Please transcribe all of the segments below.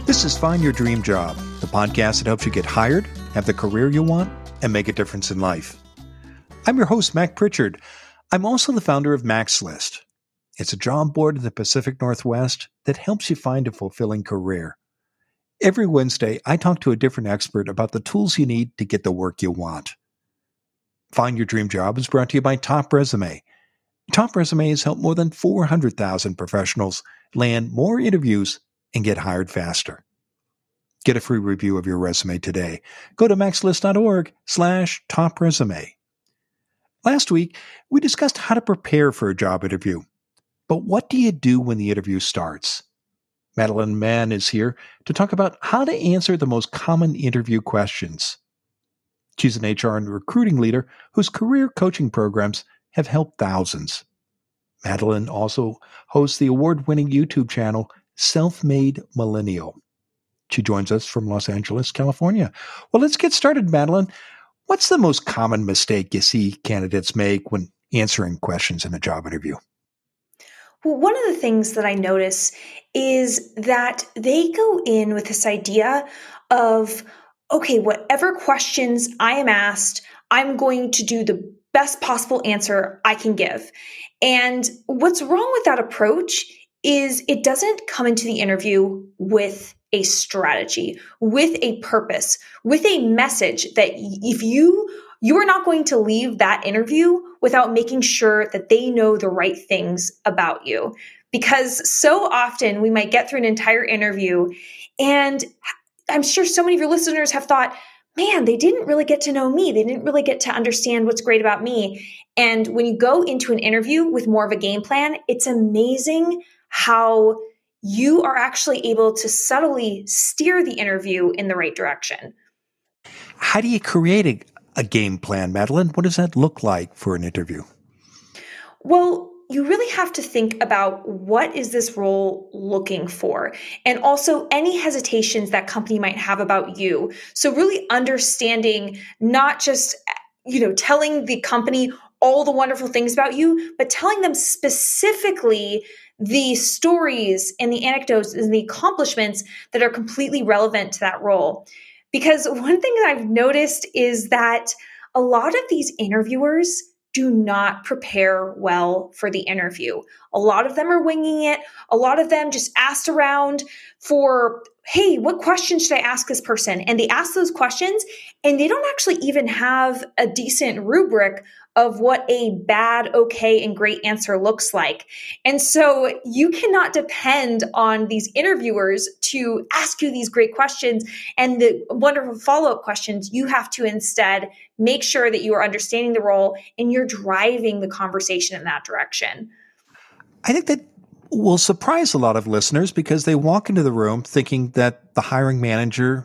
This is Find Your Dream Job, the podcast that helps you get hired, have the career you want, and make a difference in life. I'm your host, Mac Pritchard. I'm also the founder of Mac's List. It's a job board in the Pacific Northwest that helps you find a fulfilling career. Every Wednesday, I talk to a different expert about the tools you need to get the work you want. Find Your Dream Job is brought to you by Top Resume. Top Resume has helped more than 400,000 professionals land more interviews and get hired faster. Get a free review of your resume today. Go to maxlist.org/topresume. Last week, we discussed how to prepare for a job interview. But what do you do when the interview starts? Madeline Mann is here to talk about how to answer the most common interview questions. She's an HR and recruiting leader whose career coaching programs have helped thousands. Madeline also hosts the award-winning YouTube channel Self-Made Millennial. She joins us from Los Angeles, California. Well, let's get started, Madeline. What's the most common mistake you see candidates make when answering questions in a job interview? Well, one of the things that I notice is that they go in with this idea of, okay, whatever questions I am asked, I'm going to do the best possible answer I can give. And what's wrong with that approach is it doesn't come into the interview with a strategy, with a purpose, with a message that if you are not going to leave that interview without making sure that they know the right things about you. Because so often we might get through an entire interview, and I'm sure so many of your listeners have thought, man, they didn't really get to know me. They didn't really get to understand what's great about me. And when you go into an interview with more of a game plan, it's amazing how you are actually able to subtly steer the interview in the right direction. How do you create a game plan, Madeline? What does that look like for an interview? Well, you really have to think about what is this role looking for, and also any hesitations that company might have about you. So really understanding not just, telling the company all the wonderful things about you, but telling them specifically the stories and the anecdotes and the accomplishments that are completely relevant to that role. Because one thing that I've noticed is that a lot of these interviewers do not prepare well for the interview. A lot of them are winging it. A lot of them just asked around for, hey, what question should I ask this person? And they ask those questions, and they don't actually even have a decent rubric of what a bad, okay, and great answer looks like. And so you cannot depend on these interviewers to ask you these great questions and the wonderful follow-up questions. You have to instead make sure that you are understanding the role and you're driving the conversation in that direction. I think that will surprise a lot of listeners because they walk into the room thinking that the hiring manager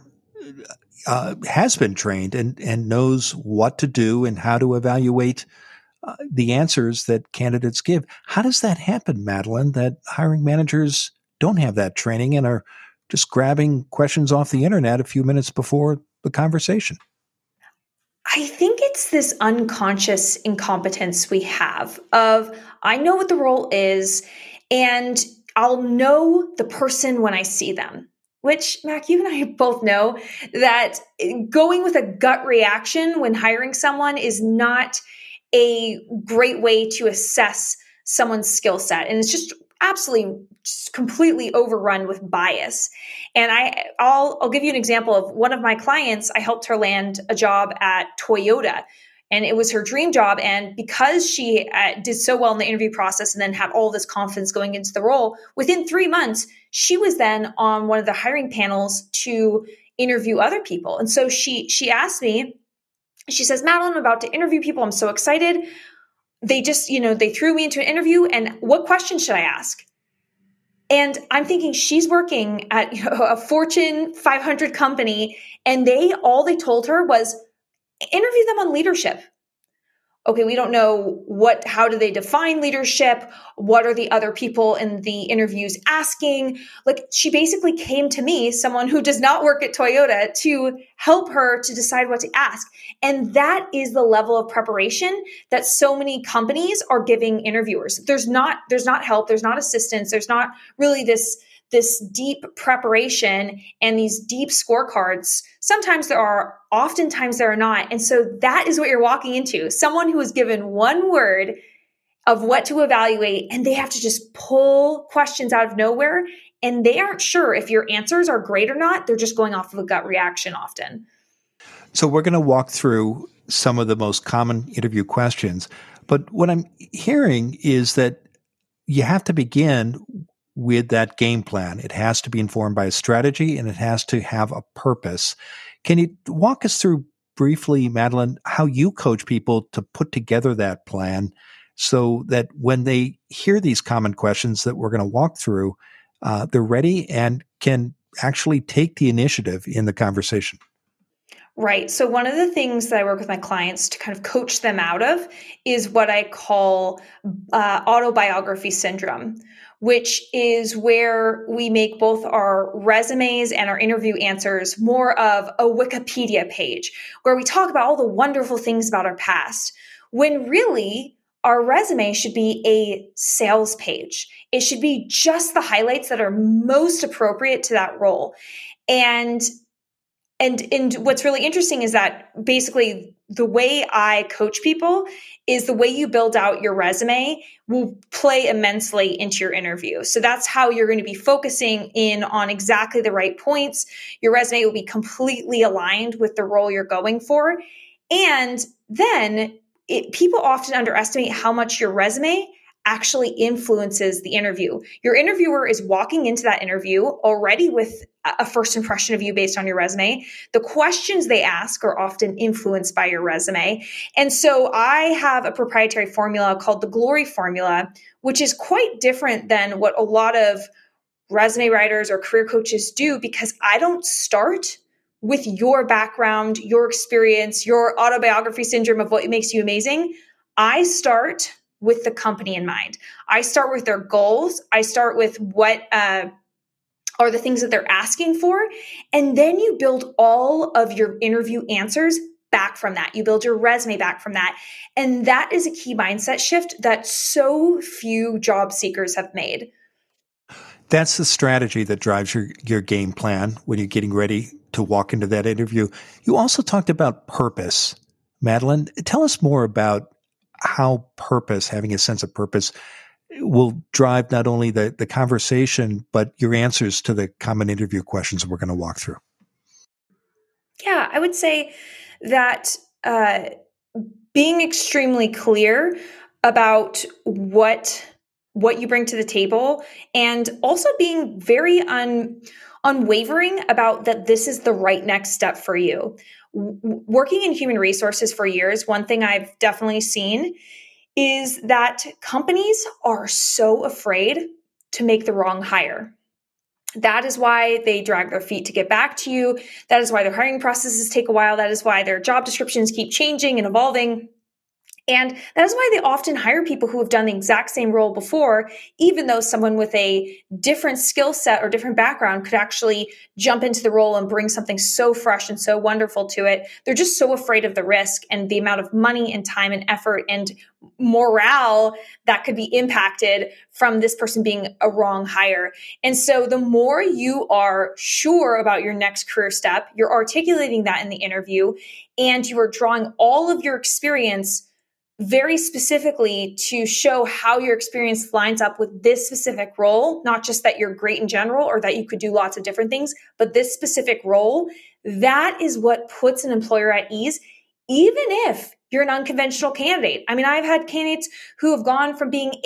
has been trained and knows what to do and how to evaluate the answers that candidates give. How does that happen, Madeline, that hiring managers don't have that training and are just grabbing questions off the internet a few minutes before the conversation? I think it's this unconscious incompetence we have of, I know what the role is, and I'll know the person when I see them. Which, Mac, you and I both know that going with a gut reaction when hiring someone is not a great way to assess someone's skill set. And it's just absolutely just completely overrun with bias. And I'll give you an example of one of my clients. I helped her land a job at Toyota. And it was her dream job. And because she did so well in the interview process and then had all this confidence going into the role, within 3 months, she was then on one of the hiring panels to interview other people. And so she asked me, she says, Madeline, I'm about to interview people. I'm so excited. They just, they threw me into an interview. And what question should I ask? And I'm thinking she's working at a Fortune 500 company. And all they told her was, interview them on leadership. Okay, we don't know how do they define leadership? What are the other people in the interviews asking? Like, she basically came to me, someone who does not work at Toyota, to help her to decide what to ask. And that is the level of preparation that so many companies are giving interviewers. There's not help, there's not assistance, there's not really this this deep preparation and these deep scorecards. Sometimes there are, oftentimes there are not. And so that is what you're walking into. Someone who is given one word of what to evaluate, and they have to just pull questions out of nowhere. And they aren't sure if your answers are great or not. They're just going off of a gut reaction often. So we're going to walk through some of the most common interview questions. But what I'm hearing is that you have to begin with that game plan. It has to be informed by a strategy, and it has to have a purpose. Can you walk us through briefly, Madeline, how you coach people to put together that plan so that when they hear these common questions that we're going to walk through, they're ready and can actually take the initiative in the conversation? Right. So one of the things that I work with my clients to kind of coach them out of is what I call autobiography syndrome, which is where we make both our resumes and our interview answers more of a Wikipedia page, where we talk about all the wonderful things about our past, when really our resume should be a sales page. It should be just the highlights that are most appropriate to that role. And what's really interesting is that basically the way I coach people is the way you build out your resume will play immensely into your interview. So that's how you're going to be focusing in on exactly the right points. Your resume will be completely aligned with the role you're going for. And then people often underestimate how much your resume actually influences the interview. Your interviewer is walking into that interview already with a first impression of you based on your resume. The questions they ask are often influenced by your resume. And so I have a proprietary formula called the Glory Formula, which is quite different than what a lot of resume writers or career coaches do, because I don't start with your background, your experience, your autobiography syndrome of what makes you amazing. I start with the company in mind. I start with their goals. I start with what are the things that they're asking for. And then you build all of your interview answers back from that. You build your resume back from that. And that is a key mindset shift that so few job seekers have made. That's the strategy that drives your game plan when you're getting ready to walk into that interview. You also talked about purpose. Madeline, tell us more about how purpose, having a sense of purpose, will drive not only the conversation, but your answers to the common interview questions we're going to walk through. Yeah, I would say that being extremely clear about what you bring to the table, and also being very unwavering about that this is the right next step for you. Working in human resources for years, one thing I've definitely seen is that companies are so afraid to make the wrong hire. That is why they drag their feet to get back to you. That is why their hiring processes take a while. That is why their job descriptions keep changing and evolving. And that is why they often hire people who have done the exact same role before, even though someone with a different skill set or different background could actually jump into the role and bring something so fresh and so wonderful to it. They're just so afraid of the risk and the amount of money and time and effort and morale that could be impacted from this person being a wrong hire. And so the more you are sure about your next career step, you're articulating that in the interview, and you are drawing all of your experience very specifically to show how your experience lines up with this specific role, not just that you're great in general or that you could do lots of different things, but this specific role, that is what puts an employer at ease, even if you're an unconventional candidate. I mean, I've had candidates who have gone from being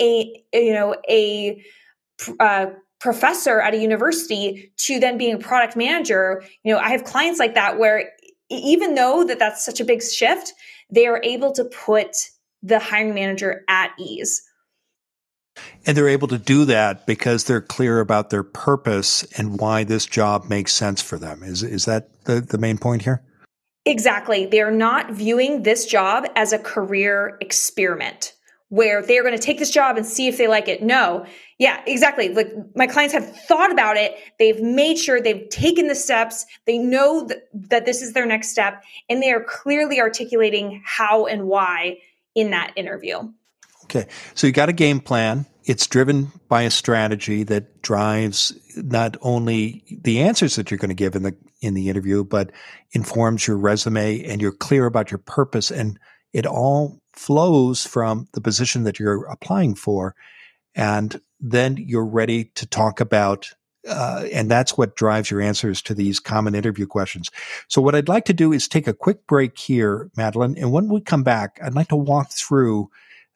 a professor at a university to then being a product manager. I have clients like that where even though that's such a big shift, they are able to put the hiring manager at ease. And they're able to do that because they're clear about their purpose and why this job makes sense for them. Is that the main point here? Exactly. They're not viewing this job as a career experiment where they're going to take this job and see if they like it. No. Yeah, exactly. Like my clients have thought about it. They've made sure they've taken the steps. They know that this is their next step, and they are clearly articulating how and why in that interview. Okay. So you got a game plan. It's driven by a strategy that drives not only the answers that you're going to give in the interview, but informs your resume, and you're clear about your purpose, and it all flows from the position that you're applying for. And then you're ready to talk about, and that's what drives your answers to these common interview questions. So what I'd like to do is take a quick break here, Madeline. And when we come back, I'd like to walk through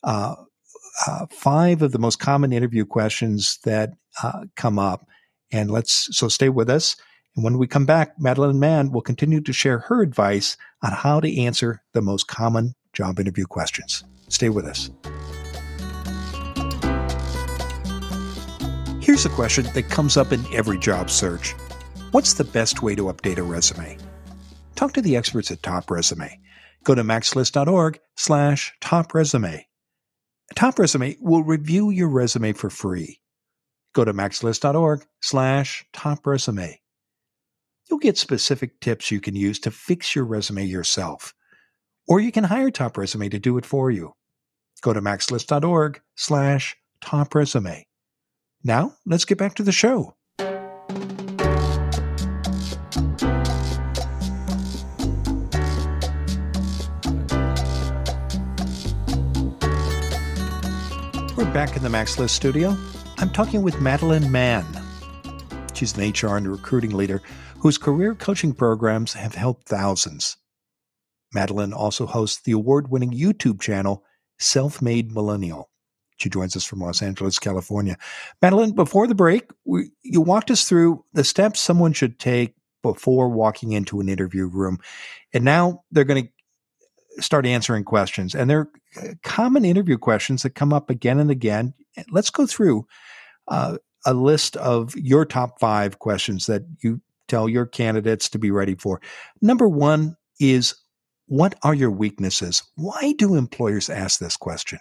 5 of the most common interview questions that come up. And so stay with us. And when we come back, Madeline Mann will continue to share her advice on how to answer the most common job interview questions. Stay with us. Here's a question that comes up in every job search. What's the best way to update a resume? Talk to the experts at Top Resume. Go to maxlist.org/Top Resume. Top Resume will review your resume for free. Go to maxlist.org/Top Resume. You'll get specific tips you can use to fix your resume yourself. Or you can hire Top Resume to do it for you. Go to maxlist.org/Top Resume. Now, let's get back to the show. We're back in the Max List studio. I'm talking with Madeline Mann. She's an HR and recruiting leader whose career coaching programs have helped thousands. Madeline also hosts the award-winning YouTube channel, Self-Made Millennial. She joins us from Los Angeles, California. Madeline, before the break, you walked us through the steps someone should take before walking into an interview room. And now they're going to start answering questions. And they're common interview questions that come up again and again. Let's go through a list of your top 5 questions that you tell your candidates to be ready for. Number 1 is, what are your weaknesses? Why do employers ask this question?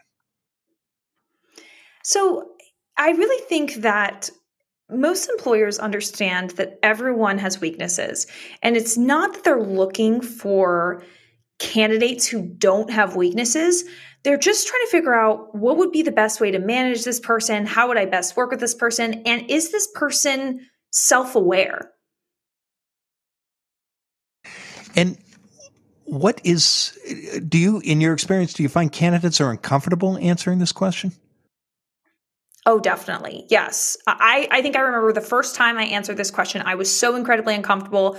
So I really think that most employers understand that everyone has weaknesses. And it's not that they're looking for candidates who don't have weaknesses. They're just trying to figure out what would be the best way to manage this person. How would I best work with this person? And is this person self-aware? And in your experience, do you find candidates are uncomfortable answering this question? Oh, definitely. Yes. I think I remember the first time I answered this question, I was so incredibly uncomfortable.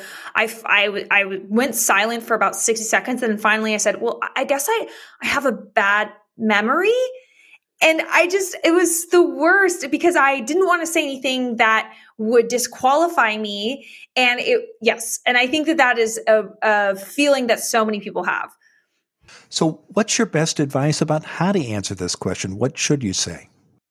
I went silent for about 60 seconds. And finally I said, well, I guess I have a bad memory. And it was the worst because I didn't want to say anything that would disqualify me. And and I think that is a feeling that so many people have. So what's your best advice about how to answer this question? What should you say?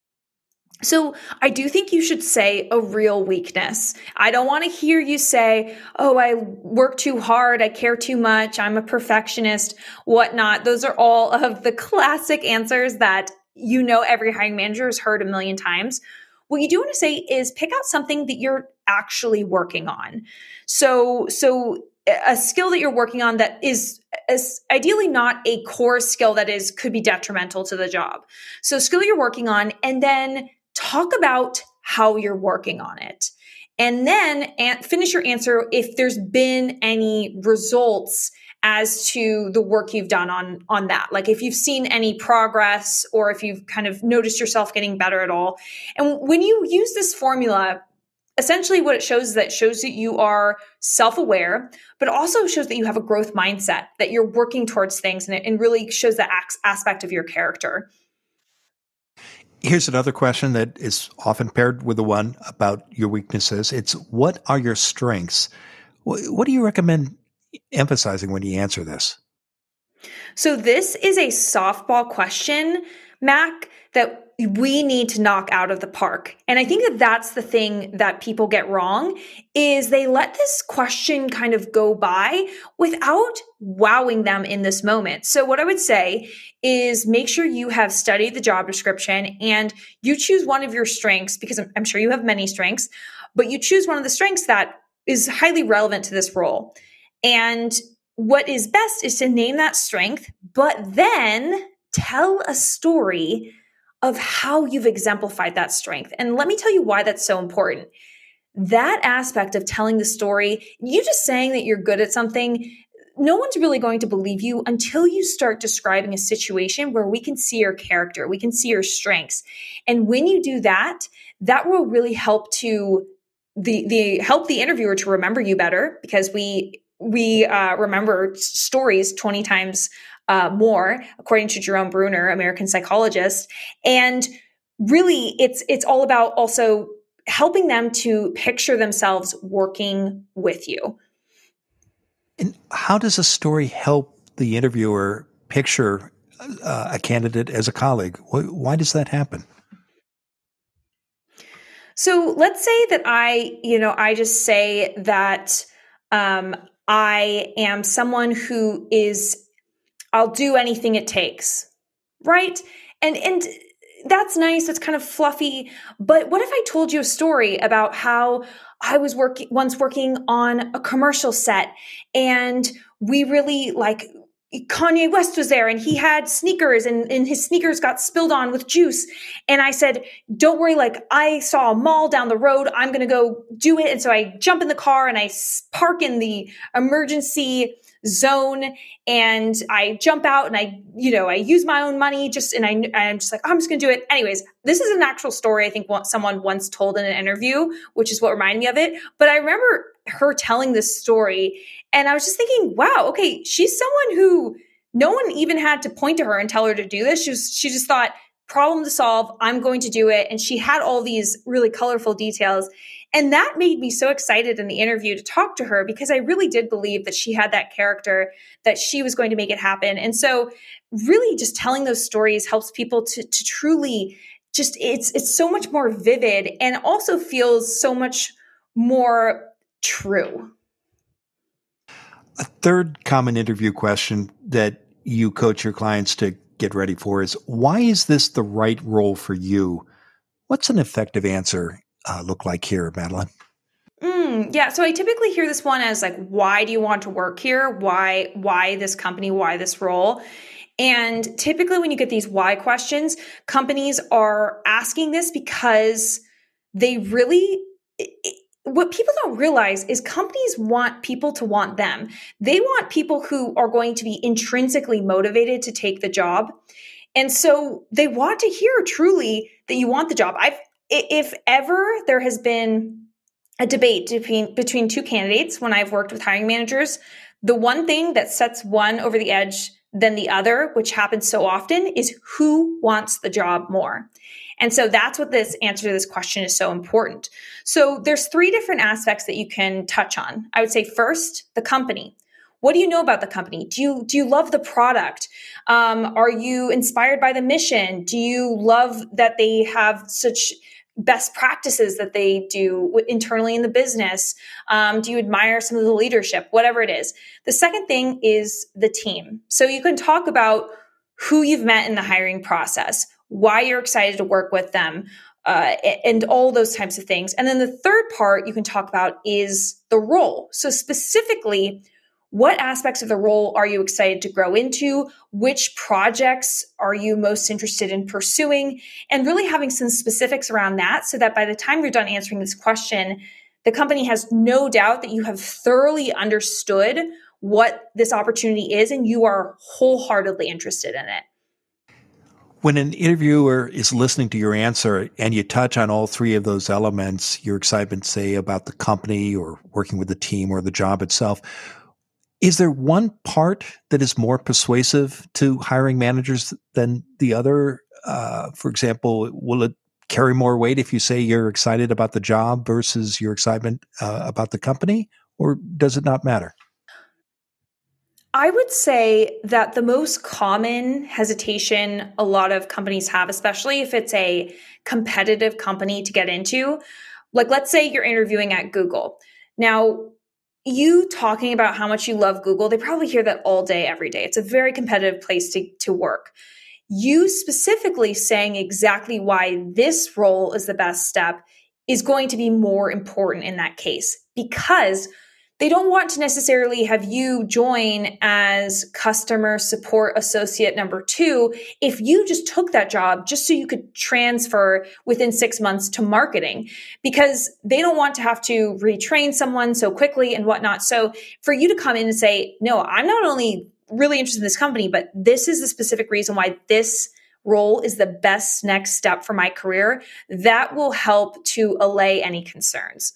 So I do think you should say a real weakness. I don't want to hear you say, oh, I work too hard, I care too much, I'm a perfectionist, whatnot. Those are all of the classic answers that every hiring manager has heard a million times. What you do want to say is pick out something that you're actually working on. So a skill that you're working on that is ideally not a core skill that could be detrimental to the job. So skill you're working on, and then talk about how you're working on it. And then finish your answer if there's been any results as to the work you've done on that. Like if you've seen any progress or if you've kind of noticed yourself getting better at all. And when you use this formula, essentially what it shows is that you are self-aware, but also shows that you have a growth mindset, that you're working towards things, and really shows that aspect of your character. Here's another question that is often paired with the one about your weaknesses. It's, what are your strengths? What do you recommend emphasizing when you answer this? So this is a softball question, Mac, that we need to knock out of the park. And I think that that's the thing that people get wrong, is they let this question kind of go by without wowing them in this moment. So what I would say is make sure you have studied the job description and you choose one of your strengths, because I'm sure you have many strengths, but you choose one of the strengths that is highly relevant to this role. And what is best is to name that strength, but then tell a story of how you've exemplified that strength. And let me tell you why that's so important. That aspect of telling the story, you just saying that you're good at something, no one's really going to believe you until you start describing a situation where we can see your character, we can see your strengths. And when you do that, that will really help to help the interviewer to remember you better, because we remember stories 20 times more, according to Jerome Bruner, American psychologist. And really, it's all about also helping them to picture themselves working with you. And how does a story help the interviewer picture a candidate as a colleague? Why does that happen? So let's say that I just say that I am someone who I'll do anything it takes, right? And that's nice. That's kind of fluffy. But what if I told you a story about how I was once working on a commercial set, and we really Kanye West was there, and he had sneakers, and his sneakers got spilled on with juice. And I said, don't worry, I saw a mall down the road. I'm going to go do it. And so I jump in the car and I park in the emergency zone, and I jump out, and I use my own money I'm just like, I'm just going to do it. Anyways, this is an actual story I think someone once told in an interview, which is what reminded me of it. But I remember her telling this story, and I was just thinking, wow, okay, she's someone who no one even had to point to her and tell her to do this. She just thought, problem to solve, I'm going to do it. And she had all these really colorful details. And that made me so excited in the interview to talk to her, because I really did believe that she had that character, that she was going to make it happen. And so really just telling those stories helps people to truly just, it's so much more vivid, and also feels so much more true. A third common interview question that you coach your clients to get ready for is, why is this the right role for you? What's an effective answer look like here, Madeline? Yeah. So I typically hear this one as why do you want to work here? Why this company? Why this role? And typically when you get these why questions, companies are asking this because they really, what people don't realize is companies want people to want them. They want people who are going to be intrinsically motivated to take the job. And so they want to hear truly that you want the job. If ever there has been a debate between two candidates when I've worked with hiring managers, the one thing that sets one over the edge than the other, which happens so often, is who wants the job more. And so that's what this answer to this question is so important. So there's 3 different aspects that you can touch on. I would say first, the company. What do you know about the company? Do you love the product? Are you inspired by the mission? Do you love that they have such best practices that they do internally in the business? Do you admire some of the leadership? Whatever it is. The second thing is the team. So you can talk about who you've met in the hiring process, why you're excited to work with them, and all those types of things. And then the third part you can talk about is the role. So specifically, what aspects of the role are you excited to grow into? Which projects are you most interested in pursuing? And really having some specifics around that, so that by the time you're done answering this question, the company has no doubt that you have thoroughly understood what this opportunity is, and you are wholeheartedly interested in it. When an interviewer is listening to your answer and you touch on all 3 of those elements, your excitement, say, about the company or working with the team or the job itself, is there one part that is more persuasive to hiring managers than the other? For example, will it carry more weight if you say you're excited about the job versus your excitement about the company, or does it not matter? I would say that the most common hesitation a lot of companies have, especially if it's a competitive company to get into, let's say you're interviewing at Google. Now, you talking about how much you love Google, they probably hear that all day, every day. It's a very competitive place to work. You specifically saying exactly why this role is the best step is going to be more important in that case, because They don't want to necessarily have you join as customer support associate number 2 if you just took that job just so you could transfer within 6 months to marketing, because they don't want to have to retrain someone so quickly and whatnot. So for you to come in and say, no, I'm not only really interested in this company, but this is the specific reason why this role is the best next step for my career, that will help to allay any concerns.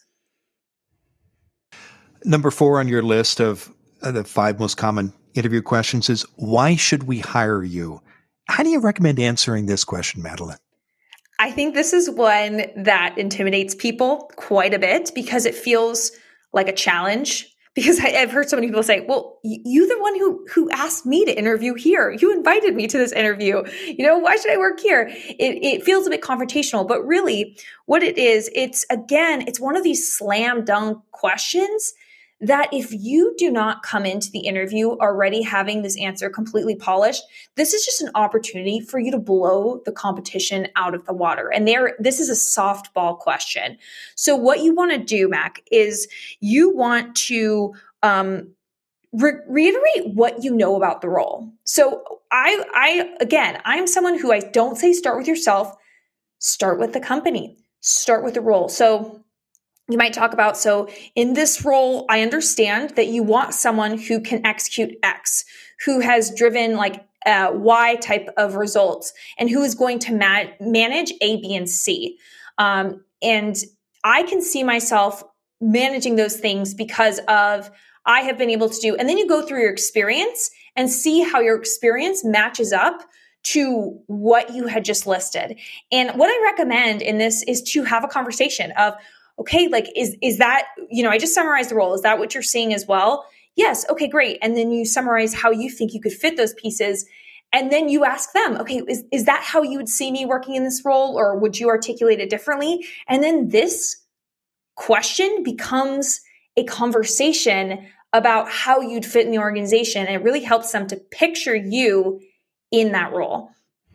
Number 4 on your list of the 5 most common interview questions is, why should we hire you? How do you recommend answering this question, Madeline? I think this is one that intimidates people quite a bit because it feels like a challenge. Because I've heard so many people say, well, you're the one who asked me to interview here. You invited me to this interview. Why should I work here? It feels a bit confrontational, but really what it is, it's one of these slam dunk questions that if you do not come into the interview already having this answer completely polished, this is just an opportunity for you to blow the competition out of the water. And this is a softball question. So what you want to do, Mac, is you want to reiterate what you know about the role. So I'm someone who I don't say start with yourself, start with the company, start with the role. So you might talk about, so in this role, I understand that you want someone who can execute X, who has driven like Y type of results, and who is going to manage A, B, and C. And I can see myself managing those things because of I have been able to do, and then you go through your experience and see how your experience matches up to what you had just listed. And what I recommend in this is to have a conversation of, okay, like, is that, I just summarized the role. Is that what you're seeing as well? Yes. Okay, great. And then you summarize how you think you could fit those pieces. And then you ask them, okay, is that how you would see me working in this role? Or would you articulate it differently? And then this question becomes a conversation about how you'd fit in the organization. And it really helps them to picture you in that role.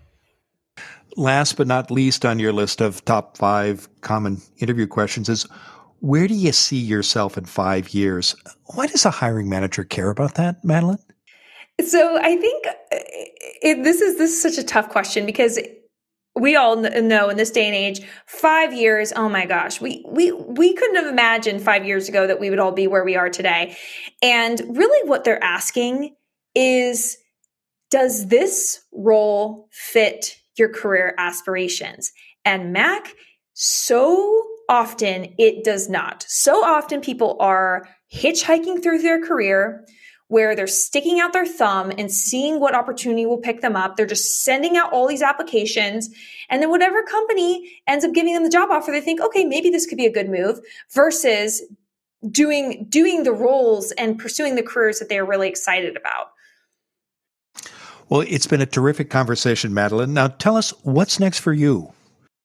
Last but not least on your list of top 5 common interview questions is, where do you see yourself in 5 years? Why does a hiring manager care about that, Madeline? So I think this is such a tough question because we all know in this day and age, 5 years, oh my gosh, we couldn't have imagined 5 years ago that we would all be where we are today. And really what they're asking is, does this role fit your career aspirations? And Mac, so often it does not. So often people are hitchhiking through their career where they're sticking out their thumb and seeing what opportunity will pick them up. They're just sending out all these applications. And then whatever company ends up giving them the job offer, they think, okay, maybe this could be a good move, versus doing the roles and pursuing the careers that they're really excited about. Well, it's been a terrific conversation, Madeline. Now tell us, what's next for you?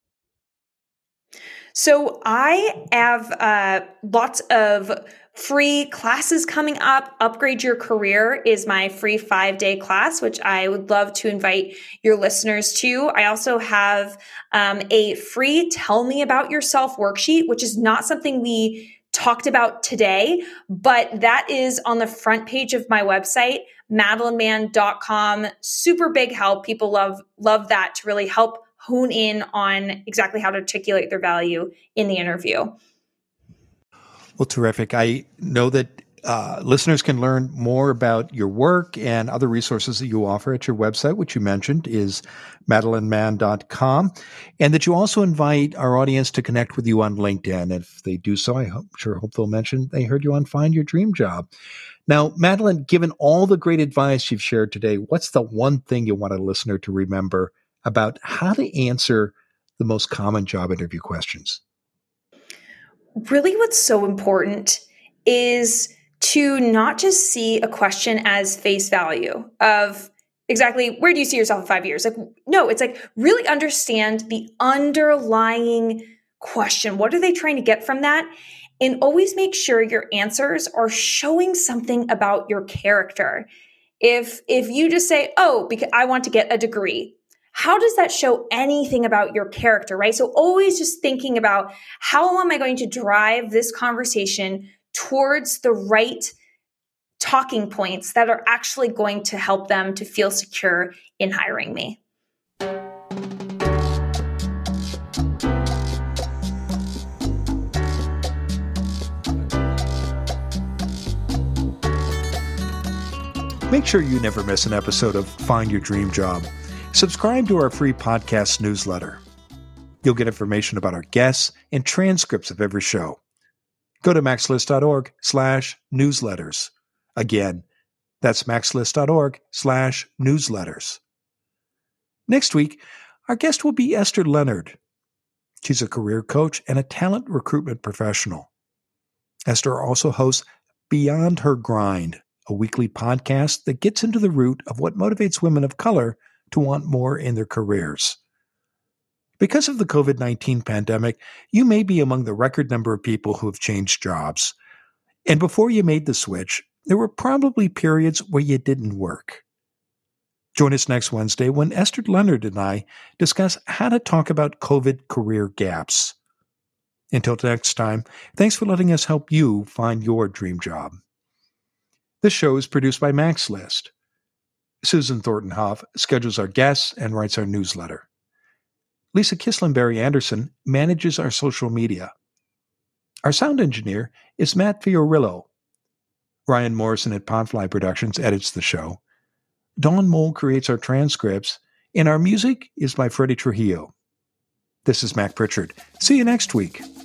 So I have lots of free classes coming up. Upgrade Your Career is my free 5-day class, which I would love to invite your listeners to. I also have a free Tell Me About Yourself worksheet, which is not something we talked about today, but that is on the front page of my website, madelinemann.com. Super big help. People love that to really help hone in on exactly how to articulate their value in the interview. Well, terrific. I know that listeners can learn more about your work and other resources that you offer at your website, which you mentioned is madelinemann.com, and that you also invite our audience to connect with you on LinkedIn. If they do so, I hope they'll mention they heard you on Find Your Dream Job. Now, Madeline, given all the great advice you've shared today, what's the one thing you want a listener to remember about how to answer the most common job interview questions? Really, what's so important is to not just see a question as face value of exactly where do you see yourself in 5 years? Like, no, it's like really understand the underlying question. What are they trying to get from that? And always make sure your answers are showing something about your character. If you just say, oh, because I want to get a degree, how does that show anything about your character, right? So always just thinking about how am I going to drive this conversation towards the right talking points that are actually going to help them to feel secure in hiring me. Make sure you never miss an episode of Find Your Dream Job. Subscribe to our free podcast newsletter. You'll get information about our guests and transcripts of every show. Go to maxlist.org/newsletters. Again, that's maxlist.org/newsletters. Next week, our guest will be Esther Leonard. She's a career coach and a talent recruitment professional. Esther also hosts Beyond Her Grind, a weekly podcast that gets into the root of what motivates women of color to want more in their careers. Because of the COVID-19 pandemic, you may be among the record number of people who have changed jobs. And before you made the switch, there were probably periods where you didn't work. Join us next Wednesday when Esther Leonard and I discuss how to talk about COVID career gaps. Until next time, thanks for letting us help you find your dream job. This show is produced by MaxList. Susan Thornton Hoff schedules our guests and writes our newsletter. Lisa Kislenberry Anderson manages our social media. Our sound engineer is Matt Fiorillo. Ryan Morrison at Podfly Productions edits the show. Dawn Mole creates our transcripts, and our music is by Freddie Trujillo. This is Mac Pritchard. See you next week.